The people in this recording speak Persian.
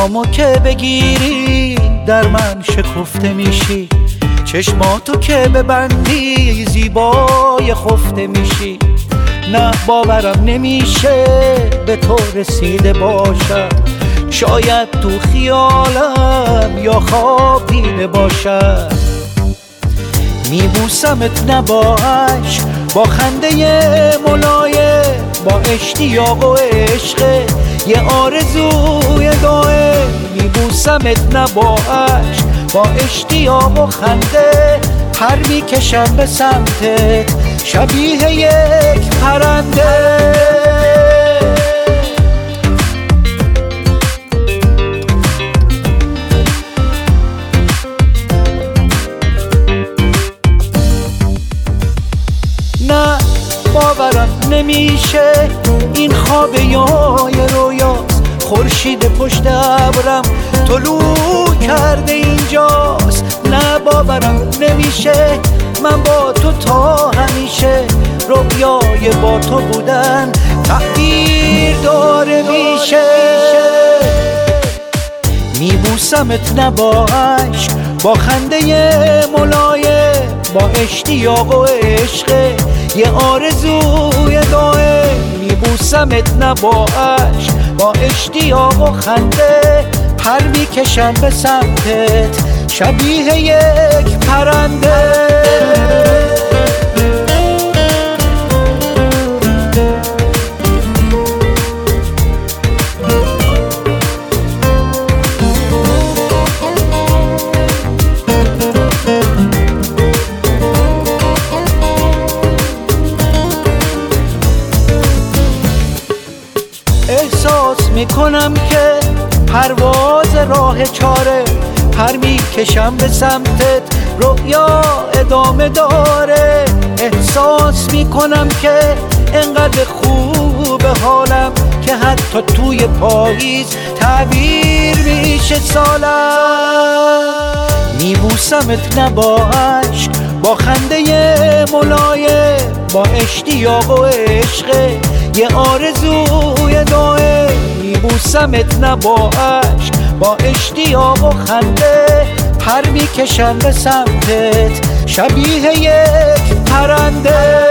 دستامو که بگیری در من شکفته میشی، چشماتو که ببندی زیبای خفته میشی. نه باورم نمیشه به تو رسیده باشم، شاید تو خیالم یا خواب دیده باشم. میبوسمت نه با عشق، با خنده ملایم، با اشتیاق و عشق یه آرزوی دائم. میبوسمت نه با عشق، با اشتیاق و خنده، پر میکشم به سمتت شبیه یک پرنده. نه باورم نمیشه این خواب یا یه رویاست، خورشید پشت ابرم طلوع کرده اینجاست. نه باورم نمیشه من با تو تا همیشه، رویای با تو بودن تغییر داره میشه. میبوسمت نه با عشق، با خنده ملایم، با اشتیاق و عشق یه آرزوی دائم. میبوسمت نه با عشق، با اشتیاق و خنده، پر میکشم به سمتت شبیه یک پرنده. احساس میکنم که پرواز راه چاره، پر میکشم به سمتت رؤیا ادامه داره. احساس میکنم که انقدر خوب حالم که حتی توی پاییز تعبیر میشه سالم. میبوسمت نه با عشق، با خنده ملایم، با اشتیاق و عشق یه آرزوی دائم. میبوسمت نه با عشق، با اشتیاق و خنده، پر میکشم به سمتت شبیه یک پرنده.